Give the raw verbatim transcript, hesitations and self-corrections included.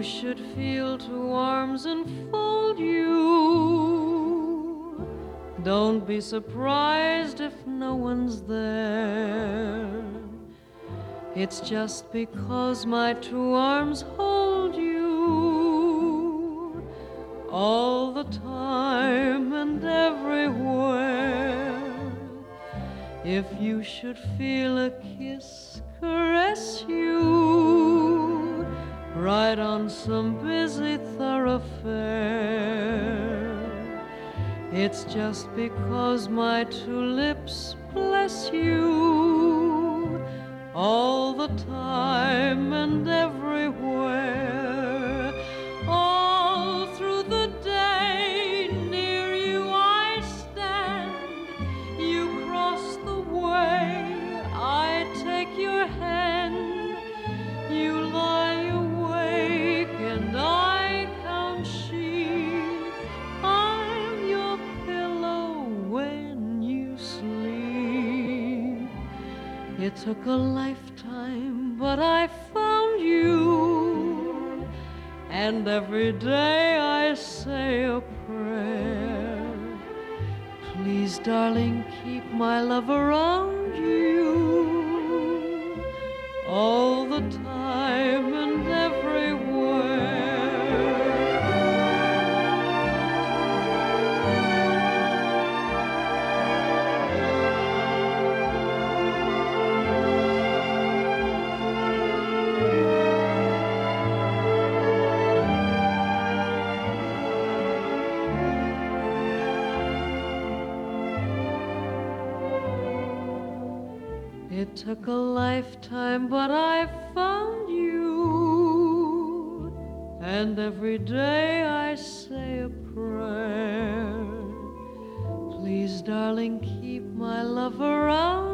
you should feel two arms enfold you, don't be surprised if no one's there. It's just because my two arms hold you all the time and everywhere. If you should feel a kiss caress you right on some busy thoroughfare, it's just because my two lips bless you all the time and everywhere. All through the day near you I stand, you cross the way, I take your hand, you lie awake and I count sheep, I'm your pillow when you sleep. It took a lifetime, but I found you, and every day I say a prayer. Please, darling, keep my love around you all the time and everywhere. It took a lifetime, but I found you, and every day I say a prayer. Please, darling, keep my love around